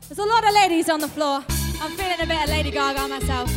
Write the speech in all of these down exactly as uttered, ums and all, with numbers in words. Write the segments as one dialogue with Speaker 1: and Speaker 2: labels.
Speaker 1: There's a lot of ladies on the floor. I'm feeling a bit of Lady Gaga myself.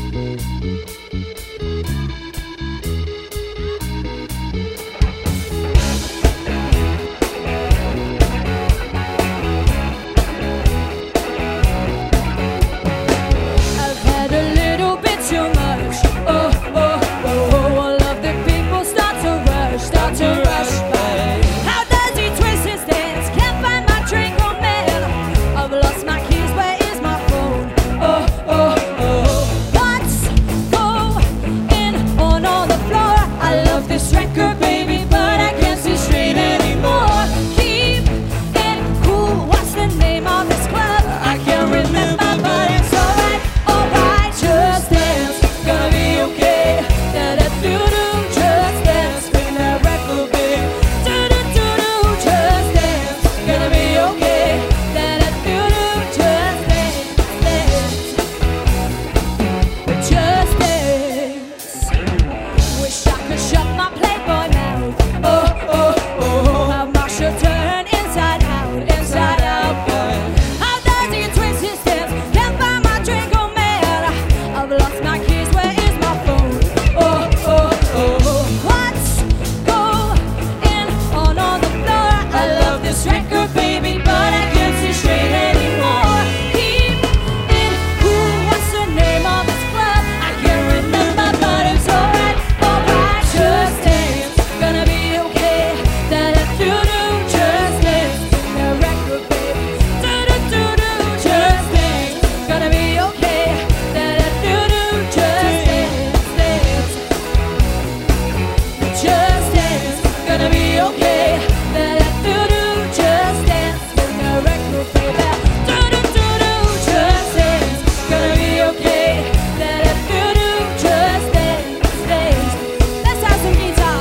Speaker 1: I've had a little bit too much. Oh, oh, oh, all of the people start to rush, start to rush by. How does he twist his dance? Can't find my drink, oh man. I've lost my keys, where is my phone? Oh, oh, oh. What's going on on the floor? I love this record, baby, but I can't see straight anymore. Keep it cool, what's the name of this club? I can't remember, but it's alright, alright. Just dance, gonna be okay. Da-da-doo-doo, just dance, spin that record, baby. Do-do-do-doo, just dance, gonna be okay. Da-da-doo-doo, just dance, dance. Just dance. Wish I could shut my Playboy mouth. Oh, oh, oh. Have my shirt turn inside out, inside out. How does he twist his dance? Can't find my drink, oh man. I've lost my keys, where is my phone? Oh, oh, oh. What's going on on the floor? I love this record, baby, but I can't see straight anymore. Keep it cool, what's the name of this club? I can't remember, but it's alright, alright. Just dance, gonna be okay. Da-da-doo-doo, just dance, the record, baby. Do-do-do-doo, just dance, gonna be okay. Da-da-doo-doo, just dance, dance. Just dance, gonna be okay. Da-da-doo-doo, just dance, the record, baby. Do-do-do-doo, just dance, gonna be okay. Da-da-doo-doo, just dance, dance. Let's have some guitar.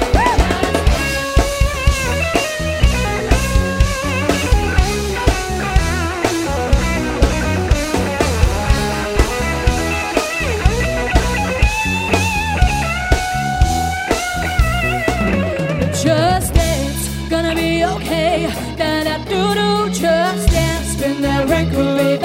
Speaker 1: Just dance, gonna be okay. Da-da-doo-doo, just dance, spin that record, baby.